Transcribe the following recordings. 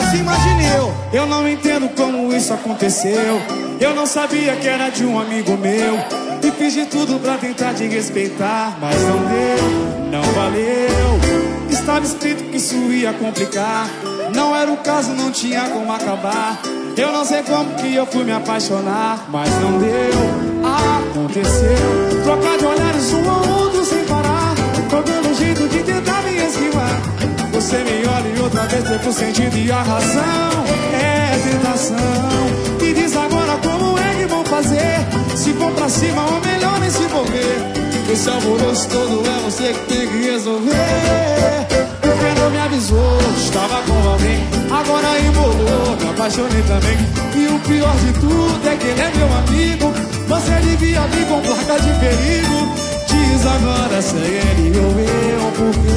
mas imagine eu não entendo como isso aconteceu. Eu não sabia que era de um amigo meu e fiz de tudo pra tentar te respeitar, mas não deu, não valeu. Estava escrito que isso ia complicar, não era o caso, não tinha como acabar. Eu não sei como que eu fui me apaixonar, mas não deu, aconteceu. Trocar de olhares um ao outro sem parar, tô dando jeito de tentar me esquivar. Você me olha e outra vez perco o sentido e a razão é tentação. Me diz agora como é que vão fazer, se for pra cima ou melhor nem se envolver. Esse alvoroço todo é você que tem que resolver. Porque não me avisou, estava com alguém, agora embolou, me apaixonei também. E o pior de tudo é que ele é meu amigo. Você devia vir com placa de perigo. Diz agora se é ele ou eu,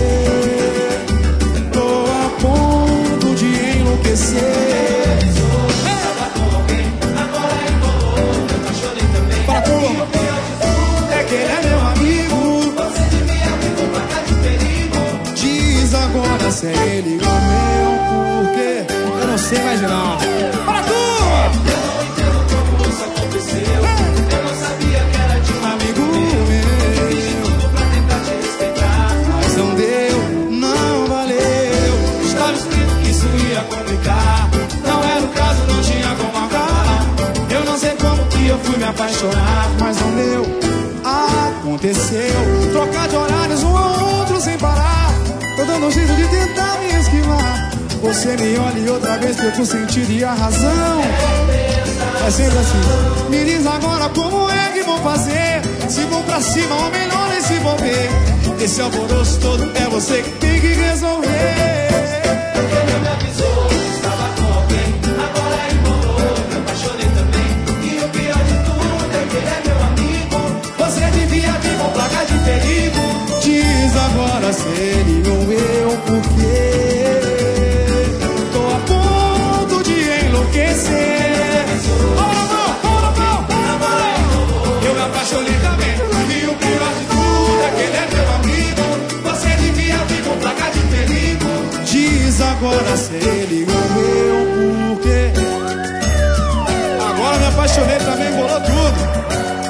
porque tô a ponto de enlouquecer. Estava com alguém, agora embolou, me apaixonei também. Para turma, é que ele é meu amigo. Você devia vir com placa de perigo. Diz agora se é ele ou eu, porque eu não sei mais não. Para turma! Eu não entendo como isso aconteceu. Eu não sabia que era de um Amigo meu. meu, Fiz de tudo pra tentar te respeitar, mas não deu, não valeu. estava escrito que isso ia complicar. Não era o caso, não tinha como acabar. Eu não sei como que eu fui me apaixonar, mas não deu, aconteceu. Trocar de horários um ao outro sem parar, tô dando um jeito de tentar me esquivar. Você me olha e outra vez perco o sentido e a razão. É sempre assim. Me diz agora como é que vou fazer, se vou pra cima ou melhor nem se envolver. Esse alvoroço todo é você que tem que resolver. Ele me avisou, estava com alguém, agora embolou, me apaixonei também. E o pior de tudo é que ele é meu amigo. Você devia vir com placa de perigo. Diz agora se ele ou eu, porque tô a ponto de enlouquecer. Eu me apaixonei também. E o pior de tudo é que ele é meu amigo. Você devia vir com placa de perigo. Diz agora se ele ou eu, porque agora me apaixonei também, bolou tudo.